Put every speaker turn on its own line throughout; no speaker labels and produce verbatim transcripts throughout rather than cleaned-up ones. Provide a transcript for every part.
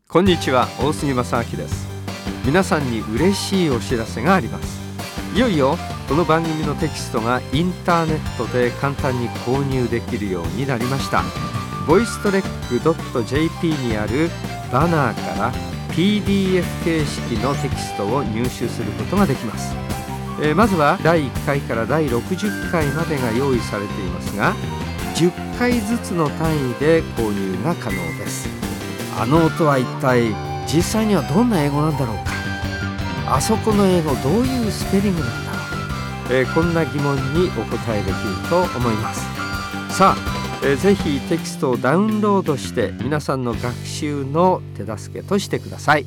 こんにちは、大杉正明です。皆さんに嬉しいお知らせがあります。いよいよこの番組のテキストがインターネットで簡単に購入できるようになりました。ボイストレック ドットジェーピー にあるバナーから ピーディーエフ 形式のテキストを入手することができます。えー、まずはだいいっかいからだいろくじゅっかいまでが用意されていますが、じゅっかいずつの単位で購入が可能です。あの音は一体実際にはどんな英語なんだろうか。あそこの英語どういうスペリングなんだろう、えー、こんな疑問にお答えできると思います。さあ、えー、ぜひテキストをダウンロードして皆さんの学習の手助けとしてください。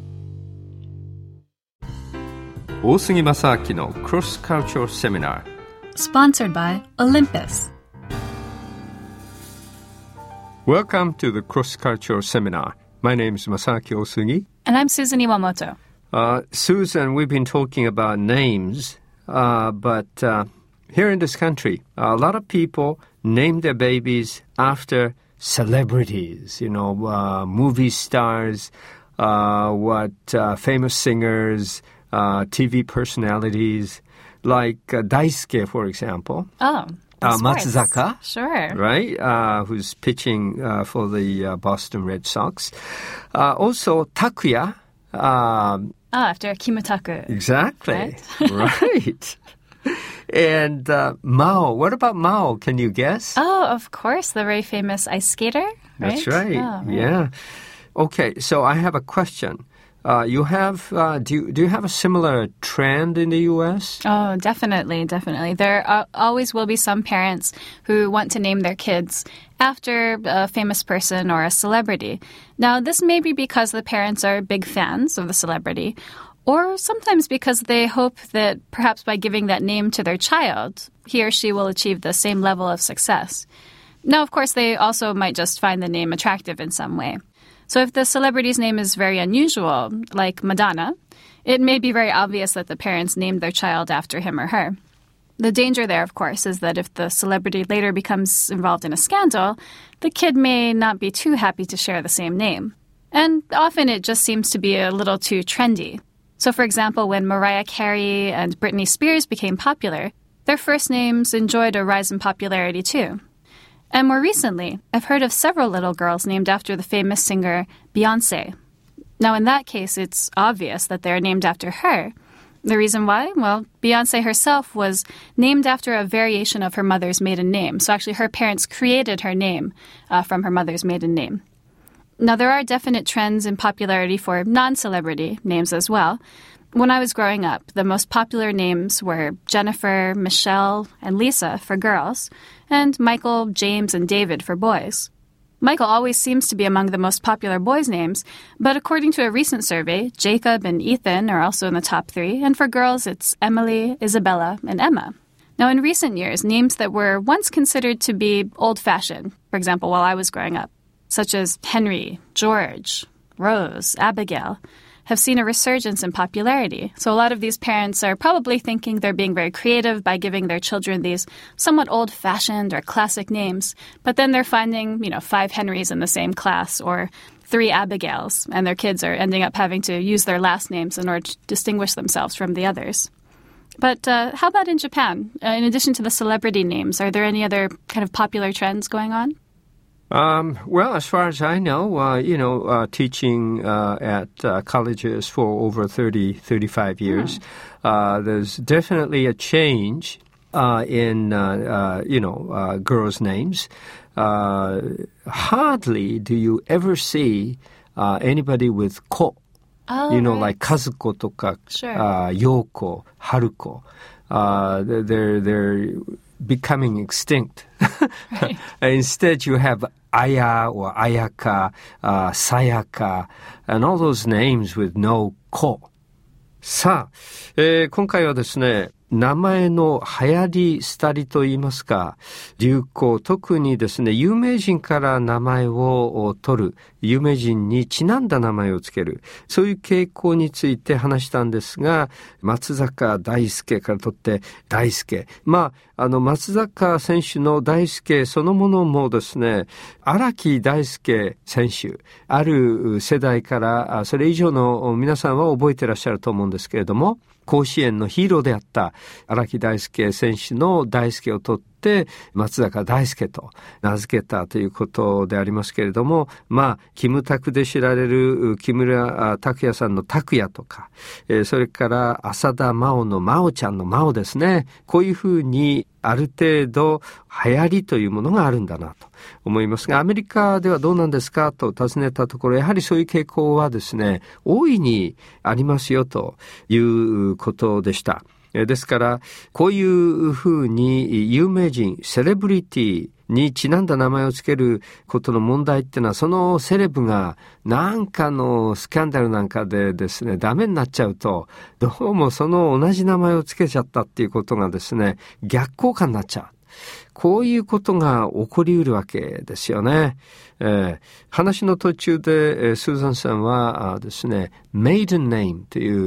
大杉正明の Cross Cultural Seminar
Sponsored by Olympus.
Welcome to the Cross Cultural Seminar. My name is Masaaki Osugi.
And I'm Susan Iwamoto.
Uh, Susan, we've been talking about names, uh, but uh, here in this country, a lot of people name their babies after celebrities, you know, uh, movie stars, uh, what uh, famous singers, uh, T V personalities, like uh, Daisuke, for example.
Oh,
uh, Matsuzaka.
Sure.
Right, uh, who's pitching uh, for the uh, Boston Red Sox. Uh, also, Takuya. Um,
oh, after Kimutaku.
Exactly.
Right.
Right. And uh, Mao. What about Mao? Can you guess?
Oh, of course. The very famous ice skater. Right?
That's right.
Oh, right.
Yeah. Okay, so I have a question. Uh, you have, uh, do you, do you have a similar trend in the U S?
Oh, definitely, definitely. There uh, always will be some parents who want to name their kids after a famous person or a celebrity. Now, this may be because the parents are big fans of the celebrity, or sometimes because they hope that perhaps by giving that name to their child, he or she will achieve the same level of success. Now, of course, they also might just find the name attractive in some way. So if the celebrity's name is very unusual, like Madonna, it may be very obvious that the parents named their child after him or her. The danger there, of course, is that if the celebrity later becomes involved in a scandal, the kid may not be too happy to share the same name. And often it just seems to be a little too trendy. So for example, when Mariah Carey and Britney Spears became popular, their first names enjoyed a rise in popularity too. And more recently, I've heard of several little girls named after the famous singer Beyoncé. Now, in that case, it's obvious that they're named after her. The reason why? Well, Beyoncé herself was named after a variation of her mother's maiden name. So actually, her parents created her name uh, from her mother's maiden name. Now, there are definite trends in popularity for non-celebrity names as well. When I was growing up, the most popular names were Jennifer, Michelle, and Lisa for girls, and Michael, James, and David for boys. Michael always seems to be among the most popular boys' names, but according to a recent survey, Jacob and Ethan are also in the top three, and for girls, it's Emily, Isabella, and Emma. Now, in recent years, names that were once considered to be old-fashioned, for example, while I was growing up, such as Henry, George, Rose, Abigail, have seen a resurgence in popularity. So a lot of these parents are probably thinking they're being very creative by giving their children these somewhat old-fashioned or classic names, but then they're finding, you know, five Henrys in the same class or three Abigails, and their kids are ending up having to use their last names in order to distinguish themselves from the others. But uh, how about in Japan? Uh, in addition to the celebrity names, are there any other kind of popular trends going on?
Um, well, as far as I know, uh, you know, uh, teaching uh, at uh, colleges for over thirty, thirty-five years, mm. uh, there's definitely a change uh, in, uh, uh, you know, uh, girls' names. Uh, hardly do you ever see uh, anybody with ko.
Oh,
you know,
right.
like Kazuko toka,
sure.
uh, Yoko, Haruko. Uh, they're, they're becoming extinct.
Right.
Instead, you have Aya or Ayaka, uh, Sayaka, and all those names with no ko. さあ、えー、今回はですね、 名前の流行り廃りといいますか、流行、特にですね、有名人から名前を取る、有名人にちなんだ名前をつける、そういう傾向について話したんですが、松坂大輔から取って大輔。まあ、あの、松坂選手の大輔そのものもですね、荒木大輔選手、ある世代からそれ以上の皆さんは覚えてらっしゃると思うんですけれども、甲子園のヒーローであった荒木大輔選手の大輔を取って松坂大輔と名付けたということでありますけれども、まあキムタクで知られる木村拓哉さんの拓哉とか、えー、それから浅田真央の真央ちゃんの真央ですね。こういうふうにある程度流行りというものがあるんだなと思いますが、アメリカではどうなんですかと尋ねたところ、やはりそういう傾向はですね、大いにありますよということでした。ですからこういうふうに有名人、セレブリティにちなんだ名前をつけることの問題っていうのは、そのセレブがなんかのスキャンダルなんかでですねダメになっちゃうと、どうもその同じ名前をつけちゃったっていうことがですね逆効果になっちゃう。こういうことが起こりうるわけですよね。えー、話の途中で、えー、スーザンさんはあですね、maiden name という、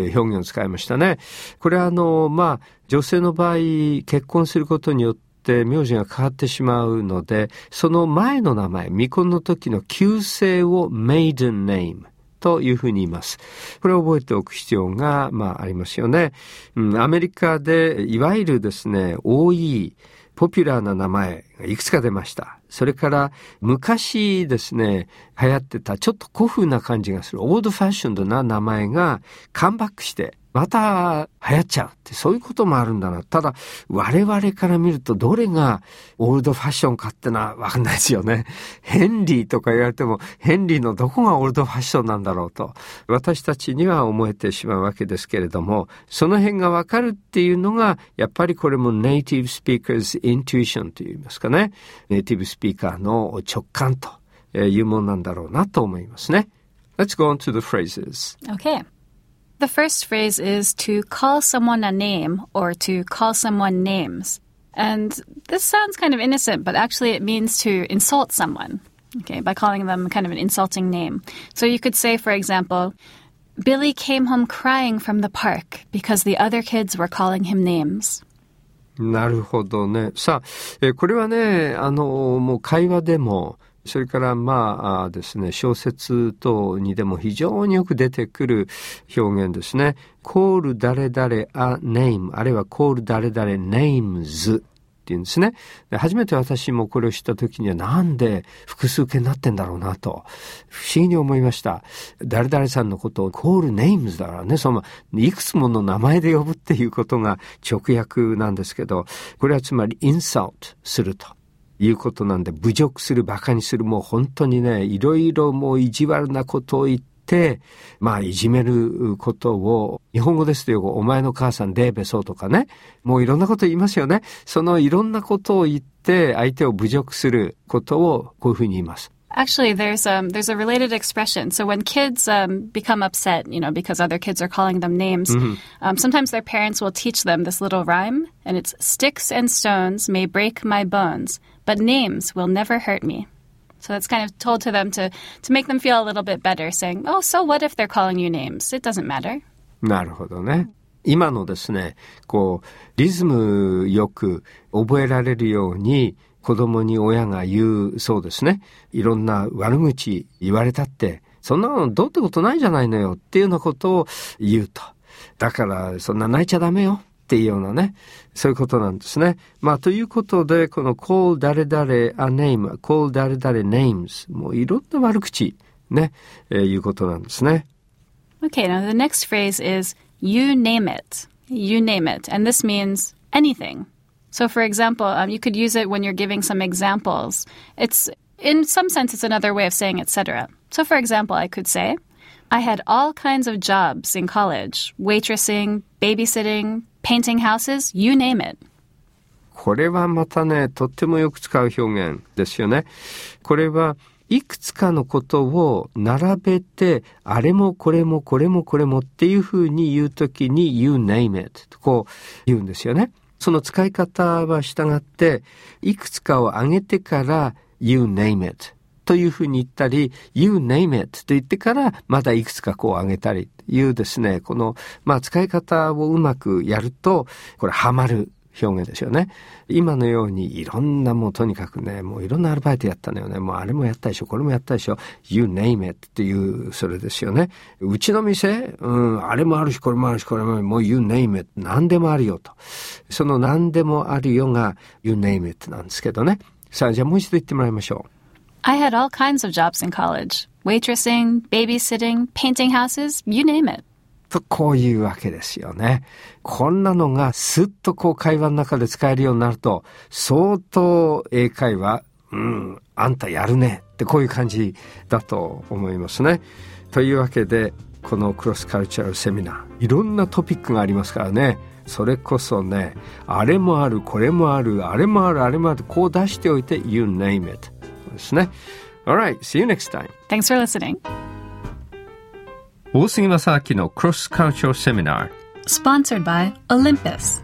えー、表現を使いましたね。これはあの、まあ、女性の場合、結婚することによって名字が変わってしまうので、その前の名前、未婚の時の旧姓を maiden nameというふうに言います。これを覚えておく必要が、まあ、ありますよね。うん、アメリカでいわゆるですね、多いポピュラーな名前がいくつか出ました。それから昔ですね、流行ってたちょっと古風な感じがするオールドファッションな名前がカムバックしてまた流行っちゃうって、そういうこともあるんだな。ただ我々から見るとどれがオールドファッションかってのは分かんないですよね。ヘンリーとか言われてもヘンリーのどこがオールドファッションなんだろうと私たちには思えてしまうわけですけれども、その辺が分かるっていうのがやっぱりこれもネイティブスピーカーズイントゥイションといいますかね、ネイティブスピーカーの直感というものなんだろうなと思いますね。 Let's go on to the phrases.
Okay.The first phrase is to call someone a name or to call someone names. And this sounds kind of innocent, but actually it means to insult someone, okay, by calling them kind of an insulting name. So you could say, for example, Billy came home crying from the park because the other kids were calling him names.
なるほどね。さあ、えこれはね、あの、もう会話でも、それからまあですね、小説等にでも非常によく出てくる表現ですね。call 誰々 a name あるいは call 誰々 names っていうんですね。で初めて私もこれを知った時にはなんで複数形になってんだろうなと不思議に思いました。誰々さんのことを call names だからね、そのいくつもの名前で呼ぶっていうことが直訳なんですけど、これはつまり insult するということなんで、侮辱する、馬鹿にする、もう本当にね、いろいろもう意地悪なことを言って、まあいじめることを、日本語ですとよ、お前の母さんデーベソとかね、もういろんなこと言いますよね。そのいろんなことを言って相手を侮辱することをこういうふうに言います。
Actually, there's um there's a related expression. So when kids um become upset, you know, because other kids are calling them names, mm-hmm. um, sometimes their parents will teach them this little rhyme, and it's sticks and stones may break my bones, but names will never hurt me. So that's kind of told to them to to make them feel a little bit better, saying, "Oh, so what if they're calling you names? It doesn't matter."
なるほどね。今のですね、こうリズムよく覚えられるように。子供に親が言うそうですね。いろんな悪口言われたって、そんなのどうってことないじゃないのよっていうようなことを言うと。だからそんな泣いちゃダメよっていうようなね、そういうことなんですね。まあということで、この call 誰々 a name, call 誰々 names もういろんな悪口ね、えー、いうことなんですね。
Okay, now the next phrase is you name it. You name it. And this means anything.So, for example, um, you could use it when you're giving some examples. It's, in some sense, it's another way of saying et cetera. So, for example, I could say, I had all kinds of jobs in college. Waitressing, babysitting, painting houses, you name it.
これはまたね、とってもよく使う表現ですよね。これはいくつかのことを並べて、あれもこれもこれもこれもっていうふうに言うときに You name it とこう言うんですよね。その使い方は従って、いくつかを挙げてから You name it というふうに言ったり、You name it と言ってからまたいくつかこう挙げたりというですね、この、まあ、使い方をうまくやると、これハマる表現ですよね。今のようにいろんなもうとにかくね、もういろんなアルバイトやったのよね。もうあれもやったでしょ、これもやったでしょ。You name it っていうそれですよね。うちの店、うん、あれもあるし、これもあるし、これもあるし、もう You name it 何でもあるよと。その何でもあるよが You name it なんですけどね。さあ、じゃあもう一度言ってもらいましょう。
I had all kinds of jobs in college. Waitressing, babysitting, painting houses, you name it.
とこういうわけですよね。こんなのがスッとこう会話の中で使えるようになると、相当英会話、うん、あんたやるねってこういう感じだと思いますね。というわけで、このクロスカルチャルセミナー、いろんなトピックがありますからね。それこそね、あれもある、これもある、あれもある、あれもある、こう出しておいて、You name it ですね。Alright, see you next time.
Thanks for listening.
大杉正明のクロスカルチャルセミナー
Sponsored by Olympus。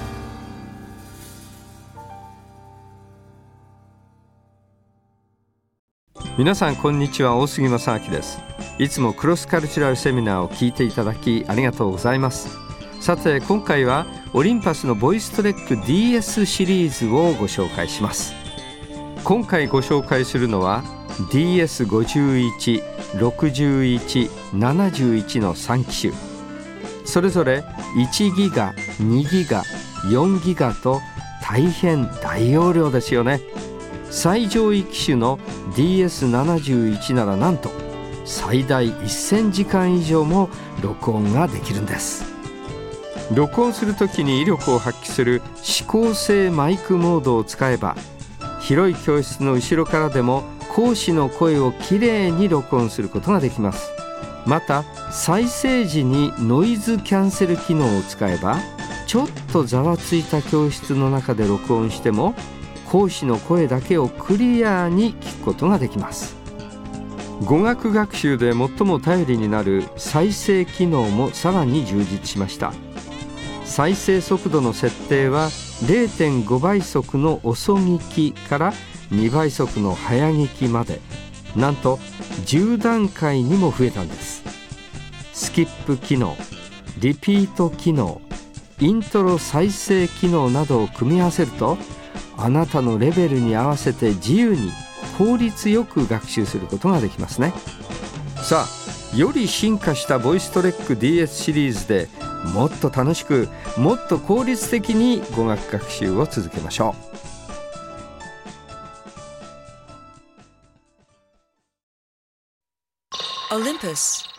皆さんこんにちは、大杉正明です。いつもクロスカルチャルセミナーを聞いていただきありがとうございます。さて今回はオリンパスのボイストレック ディーエス シリーズをご紹介します。今回ご紹介するのは ディーエスごじゅういち、ろくじゅういち、ななじゅういちのさん機種、それぞれいちギガ、にギガ、よんギガと大変大容量ですよね。最上位機種の ディーエスななじゅういち ならなんと最大せんじかん以上も録音ができるんです。録音するときに威力を発揮する指向性マイクモードを使えば、広い教室の後ろからでも講師の声をきれいに録音することができます。また再生時にノイズキャンセル機能を使えば、ちょっとざわついた教室の中で録音しても講師の声だけをクリアに聞くことができます。語学学習で最も頼りになる再生機能もさらに充実しました。再生速度の設定は れいてんご 倍速の遅聞きからにばい速の早聞きまで、なんとじゅう段階にも増えたんです。スキップ機能、リピート機能、イントロ再生機能などを組み合わせると、あなたのレベルに合わせて自由に効率よく学習することができますね。さあ、より進化したボイストレック ディーエス シリーズでもっと楽しく、もっと効率的に語学学習を続けましょう。
Olympus